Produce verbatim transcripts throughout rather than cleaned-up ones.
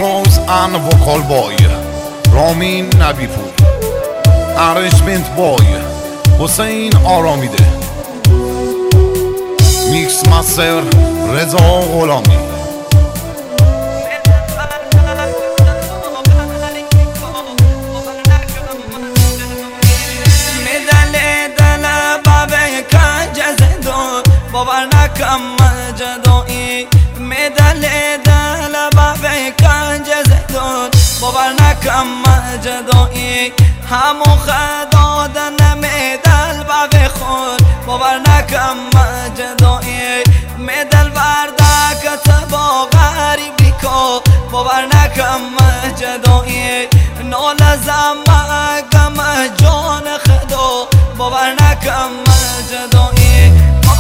Close and vocal boy رامین نبیپور Arrangement boy حسین آرامیده میکس مستر رضا غلامی باور نکن مجدوی میدل دل بابه کنج زدون باور نکن مجدوی همو خدا دن میدل بابه خود باور نکن مجدوی میدل برده کتبا غریبی کو باور نکن مجدوی نول زمگم جان خدا باور نکن مجدوی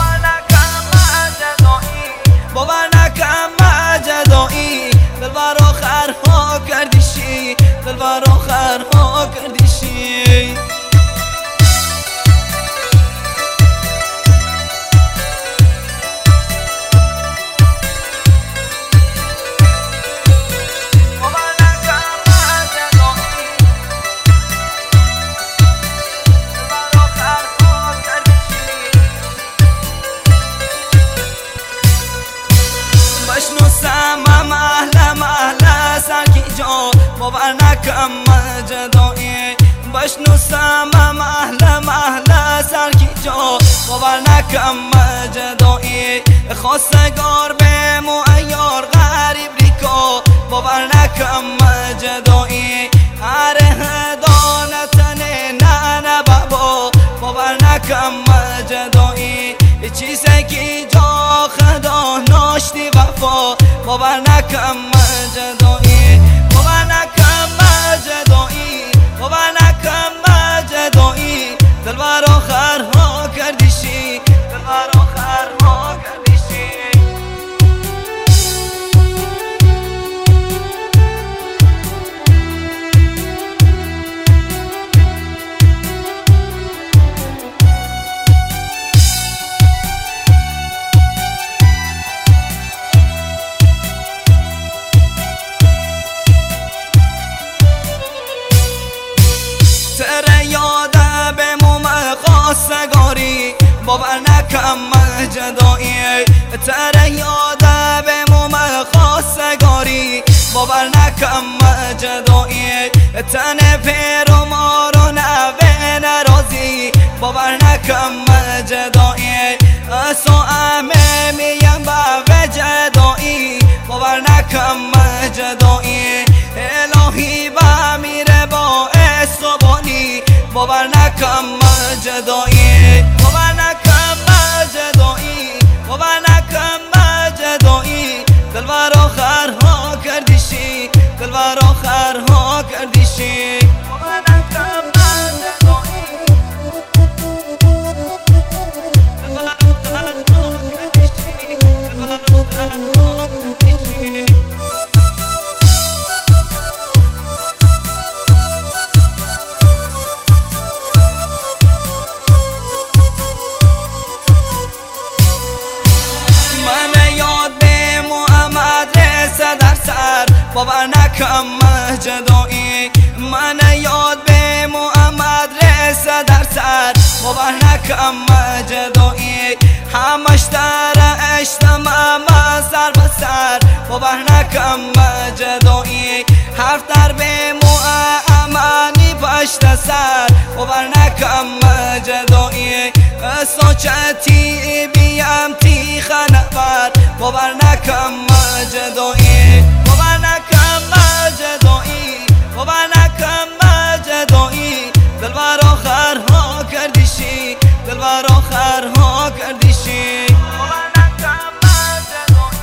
باور نکن مجدوی دلبر آخرها کردیشی دلبر آخرها کردیشی باور نکن مجدوی بشنوسم محل محل سرکی جا باور نکن مجدوی خواستگار به معیار غریب ریکو باور نکن مجدوی اره دانتنه نه نه بابا باور نکن مجدوی چیزی که جا خدا ناشتی وفا باور نکن مجدوی باور نکن مجدوی باور نکن مجدوی دلبر آخرها کردیشی دلبر آخرها کردیشی تره یاده به موم خواستگاری باور نکن مجدوی تره یاده به موم خواستگاری باور نکن مجدوی تن پیر و مارو نوه نرازی باور نکن مجدوی اسو امه میم با وجدوی باور نکن مجدوی الهی با میره با صبانی باور نکن مجدوی باور نکن مجدوی باور نکن مجدوی دلبر آخرها کردیشی دلبر آخرها کردیشی باور نکن مجدوی دلبر آخرها کردیشی دلبر آخرها کردیشی باور نکن مجدوی من یاد به محمد رسه در سر باور نکن مجدوی همش در اجتماع سر به سر باور نکن مجدوی حرف در به معمانی پشت سر باور نکن مجدوی سوچتی بیم تی خنبر باور نکن مجدوی باور نکن مجدوی باور نکن مجدوی دلبر آخرها کردیشی دلبر آخرها کردیشی باور نکن مجدوی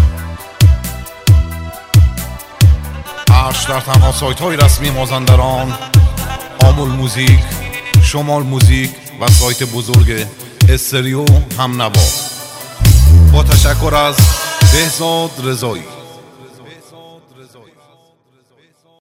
عرش در تنها سایت های رسمی مازندران آمول موزیک شمال موزیک و سایت بزرگ استریو هم نوا با تشکر از بهزاد رضایی.